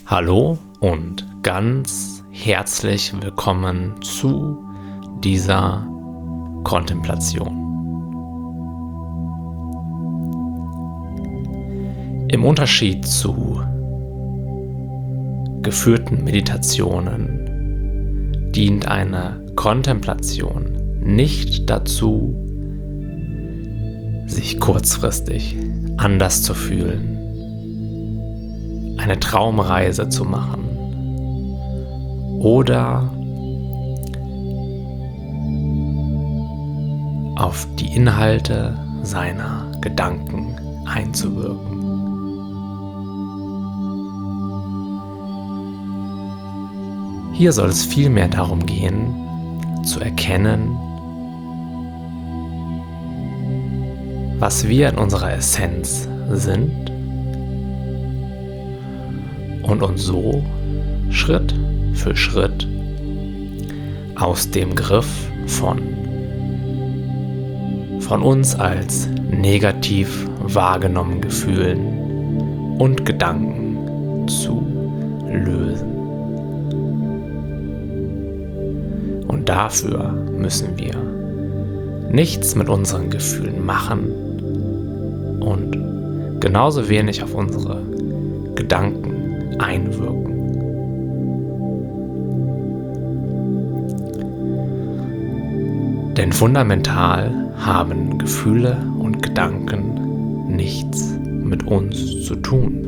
Hallo und ganz herzlich willkommen zu dieser Kontemplation. Im Unterschied zu geführten Meditationen dient eine Kontemplation nicht dazu, sich kurzfristig anders zu fühlen, eine Traumreise zu machen oder auf die Inhalte seiner Gedanken einzuwirken. Hier soll es vielmehr darum gehen, zu erkennen, was wir in unserer Essenz sind und uns so Schritt für Schritt aus dem Griff von uns als negativ wahrgenommenen Gefühlen und Gedanken zu lösen. Und dafür müssen wir nichts mit unseren Gefühlen machen und genauso wenig auf unsere Gedanken einwirken. Denn fundamental haben Gefühle und Gedanken nichts mit uns zu tun.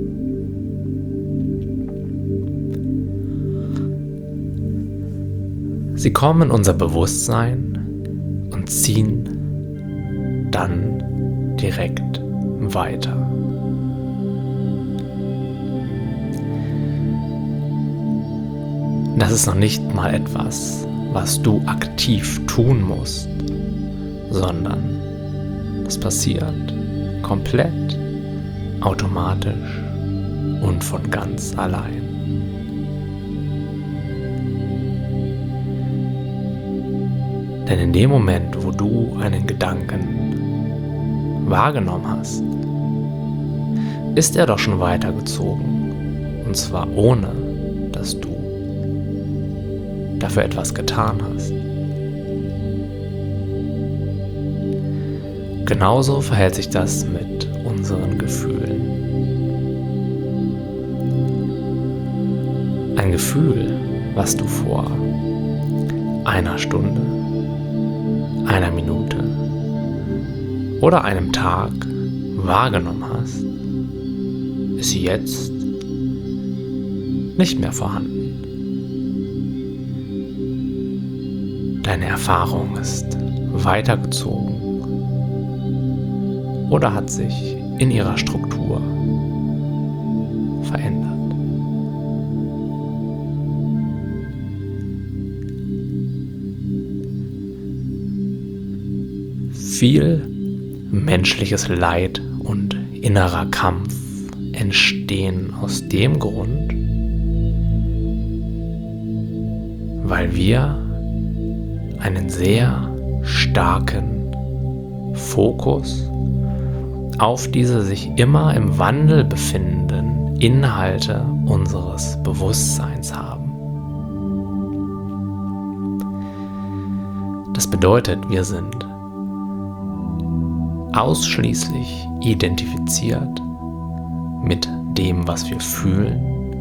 Sie kommen in unser Bewusstsein und ziehen dann direkt weiter. Das ist noch nicht mal etwas, was du aktiv tun musst, sondern das passiert komplett automatisch und von ganz allein. Denn in dem Moment, wo du einen Gedanken wahrgenommen hast, ist er doch schon weitergezogen, und zwar ohne, dass du dafür etwas getan hast. Genauso verhält sich das mit unseren Gefühlen. Ein Gefühl, was du vor einer Stunde, einer Minute oder einem Tag wahrgenommen hast, ist jetzt nicht mehr vorhanden. Deine Erfahrung ist weitergezogen oder hat sich in ihrer Struktur verändert. Viel menschliches Leid und innerer Kampf entstehen aus dem Grund, weil wir einen sehr starken Fokus auf diese sich immer im Wandel befindenden Inhalte unseres Bewusstseins haben. Das bedeutet, wir sind ausschließlich identifiziert mit dem, was wir fühlen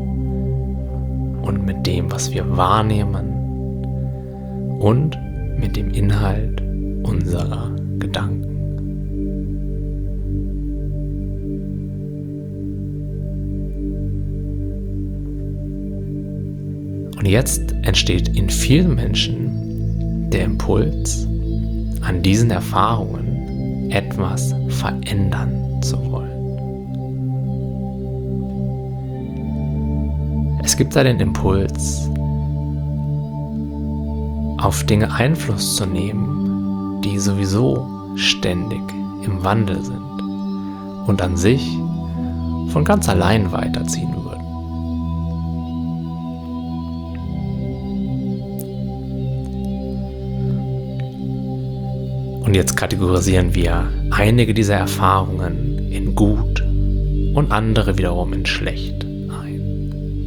und mit dem, was wir wahrnehmen und mit dem Inhalt unserer Gedanken. Und jetzt entsteht in vielen Menschen der Impuls, an diesen Erfahrungen etwas verändern zu wollen. Es gibt da den Impuls, auf Dinge Einfluss zu nehmen, die sowieso ständig im Wandel sind und an sich von ganz allein weiterziehen würden. Und jetzt kategorisieren wir einige dieser Erfahrungen in gut und andere wiederum in schlecht ein.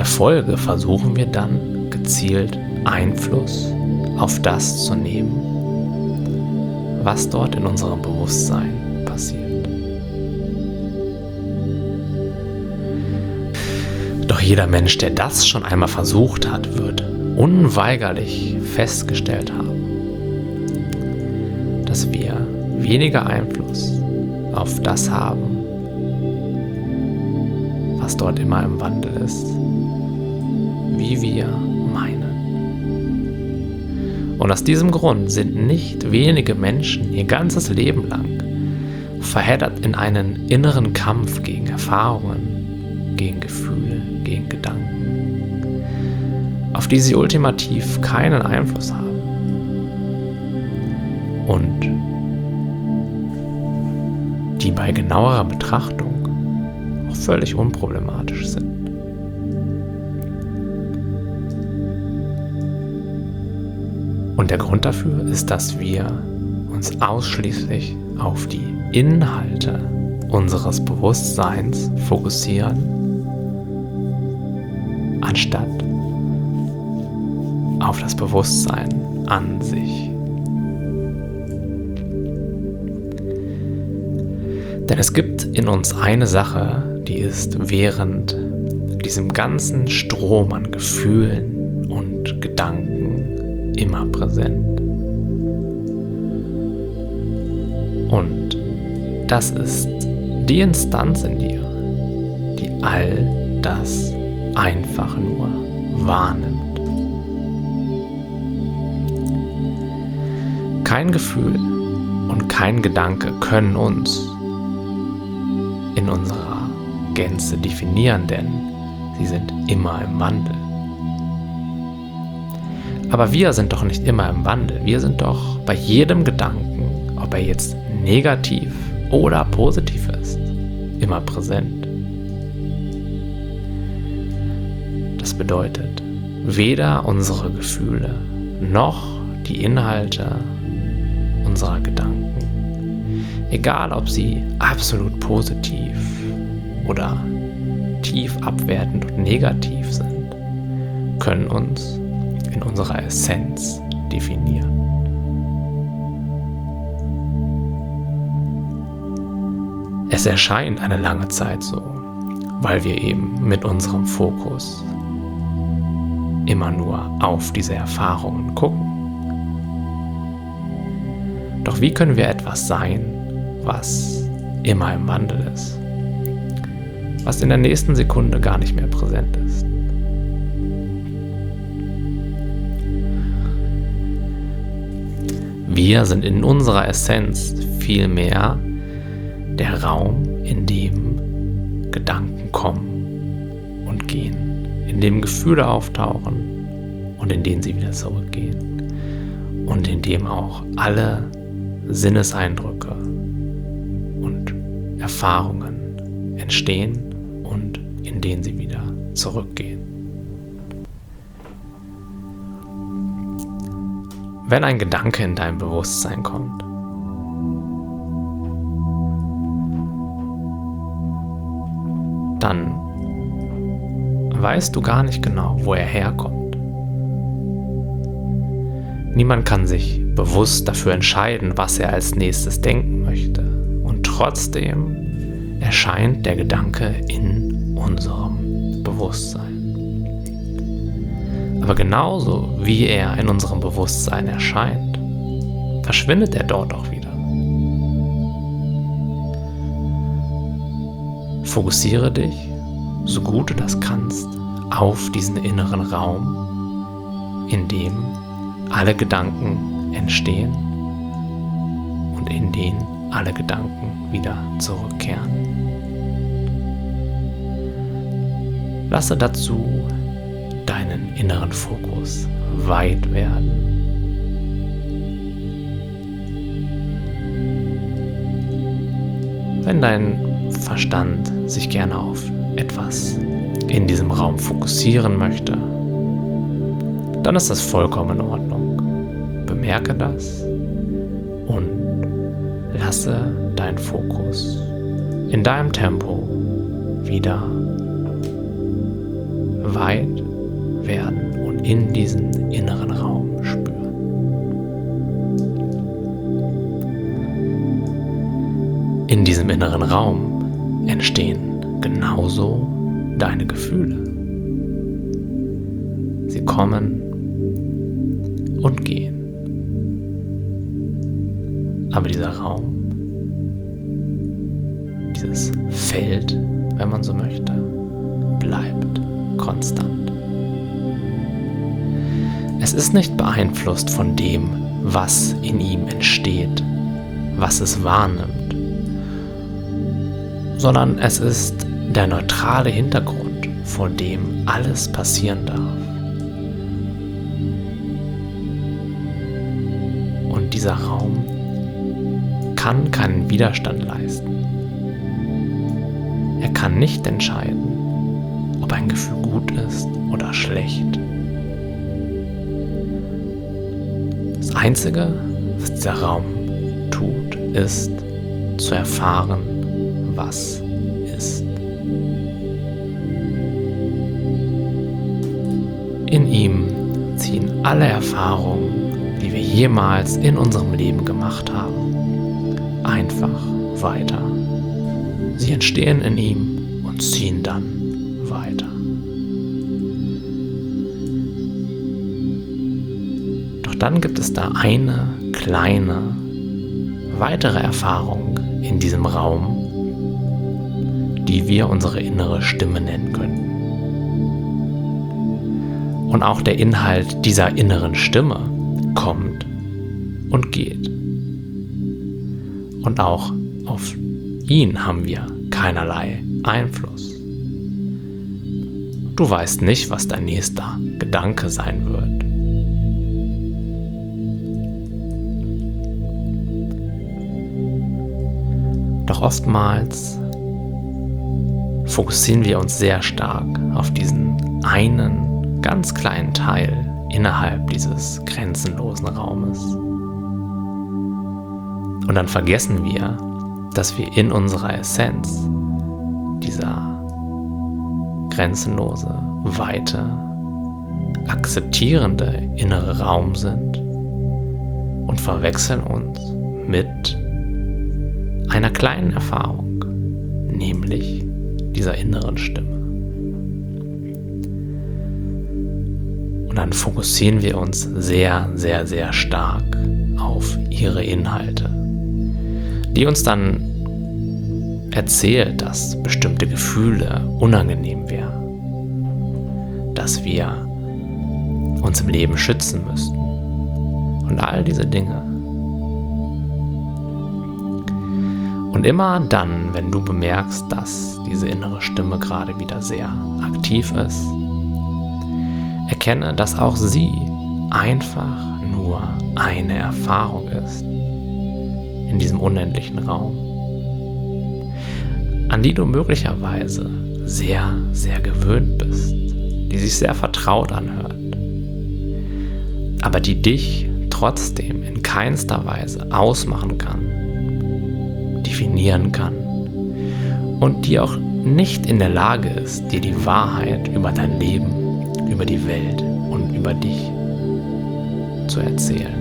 der Folge versuchen wir dann gezielt Einfluss auf das zu nehmen, was dort in unserem Bewusstsein passiert. Doch jeder Mensch, der das schon einmal versucht hat, wird unweigerlich festgestellt haben, dass wir weniger Einfluss auf das haben, was dort immer im Wandel ist, wie wir meinen. Und aus diesem Grund sind nicht wenige Menschen ihr ganzes Leben lang verheddert in einen inneren Kampf gegen Erfahrungen, gegen Gefühle, gegen Gedanken, auf die sie ultimativ keinen Einfluss haben und die bei genauerer Betrachtung auch völlig unproblematisch sind. Und der Grund dafür ist, dass wir uns ausschließlich auf die Inhalte unseres Bewusstseins fokussieren, anstatt auf das Bewusstsein an sich. Denn es gibt in uns eine Sache, die ist während diesem ganzen Strom an Gefühlen und Gedanken immer präsent. Und das ist die Instanz in dir, die all das einfach nur wahrnimmt. Kein Gefühl und kein Gedanke können uns in unserer Gänze definieren, denn sie sind immer im Wandel. Aber wir sind doch nicht immer im Wandel. Wir sind doch bei jedem Gedanken, ob er jetzt negativ oder positiv ist, immer präsent. Das bedeutet, weder unsere Gefühle noch die Inhalte unserer Gedanken, egal ob sie absolut positiv oder tief abwertend und negativ sind, können uns in unserer Essenz definieren. Es erscheint eine lange Zeit so, weil wir eben mit unserem Fokus immer nur auf diese Erfahrungen gucken. Doch wie können wir etwas sein, was immer im Wandel ist, was in der nächsten Sekunde gar nicht mehr präsent ist? Wir sind in unserer Essenz vielmehr der Raum, in dem Gedanken kommen und gehen, in dem Gefühle auftauchen und in denen sie wieder zurückgehen und in dem auch alle Sinneseindrücke und Erfahrungen entstehen und in denen sie wieder zurückgehen. Wenn ein Gedanke in dein Bewusstsein kommt, dann weißt du gar nicht genau, wo er herkommt. Niemand kann sich bewusst dafür entscheiden, was er als nächstes denken möchte. Und trotzdem erscheint der Gedanke in unserem Bewusstsein. Aber genauso wie er in unserem Bewusstsein erscheint, verschwindet er dort auch wieder. Fokussiere dich, so gut du das kannst, auf diesen inneren Raum, in dem alle Gedanken entstehen und in den alle Gedanken wieder zurückkehren. Lasse dazu deinen inneren Fokus weit werden. Wenn dein Verstand sich gerne auf etwas in diesem Raum fokussieren möchte, dann ist das vollkommen in Ordnung. Bemerke das und lasse deinen Fokus in deinem Tempo wieder weit werden und in diesen inneren Raum spüren. In diesem inneren Raum entstehen genauso deine Gefühle. Sie kommen und gehen. Aber dieser Raum, dieses Feld, wenn man so möchte, bleibt konstant. Es ist nicht beeinflusst von dem, was in ihm entsteht, was es wahrnimmt, sondern es ist der neutrale Hintergrund, vor dem alles passieren darf. Und dieser Raum kann keinen Widerstand leisten. Er kann nicht entscheiden, ob ein Gefühl gut ist oder schlecht. Das Einzige, was dieser Raum tut, ist zu erfahren, was ist. In ihm ziehen alle Erfahrungen, die wir jemals in unserem Leben gemacht haben, einfach weiter. Sie entstehen in ihm und ziehen dann weiter. Doch dann gibt es da eine kleine, weitere Erfahrung in diesem Raum, die wir unsere innere Stimme nennen können. Und auch der Inhalt dieser inneren Stimme kommt und geht. Und auch auf ihn haben wir keinerlei Einfluss. Du weißt nicht, was dein nächster Gedanke sein wird. Doch oftmals fokussieren wir uns sehr stark auf diesen einen ganz kleinen Teil innerhalb dieses grenzenlosen Raumes. Und dann vergessen wir, dass wir in unserer Essenz dieser grenzenlose, weite, akzeptierende innere Raum sind und verwechseln uns mit einer kleinen Erfahrung, nämlich dieser inneren Stimme. Und dann fokussieren wir uns sehr, sehr, sehr stark auf ihre Inhalte, die uns dann erzählt, dass bestimmte Gefühle unangenehm wären, dass wir uns im Leben schützen müssten und all diese Dinge. Und immer dann, wenn du bemerkst, dass diese innere Stimme gerade wieder sehr aktiv ist, erkenne, dass auch sie einfach nur eine Erfahrung ist in diesem unendlichen Raum, an die du möglicherweise sehr, sehr gewöhnt bist, die sich sehr vertraut anhört, aber die dich trotzdem in keinster Weise ausmachen kann, definieren kann und die auch nicht in der Lage ist, dir die Wahrheit über dein Leben, über die Welt und über dich zu erzählen.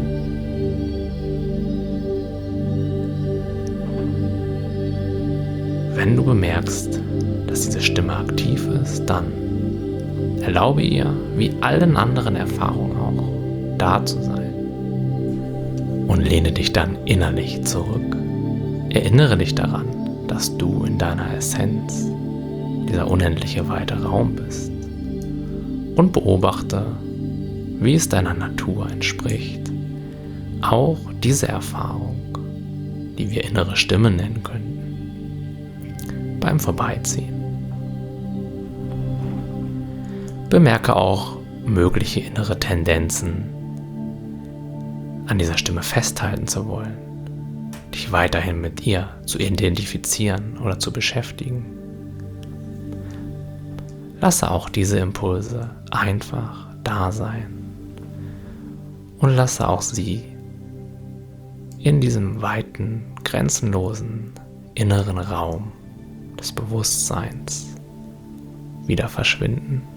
Wenn du bemerkst, dass diese Stimme aktiv ist, dann erlaube ihr, wie allen anderen Erfahrungen auch, da zu sein. Und lehne dich dann innerlich zurück. Erinnere dich daran, dass du in deiner Essenz dieser unendliche weite Raum bist. Und beobachte, wie es deiner Natur entspricht, auch diese Erfahrung, die wir innere Stimme nennen können, beim Vorbeiziehen. Bemerke auch mögliche innere Tendenzen, an dieser Stimme festhalten zu wollen, dich weiterhin mit ihr zu identifizieren oder zu beschäftigen. Lasse auch diese Impulse einfach da sein und lasse auch sie in diesem weiten, grenzenlosen inneren Raum des Bewusstseins wieder verschwinden.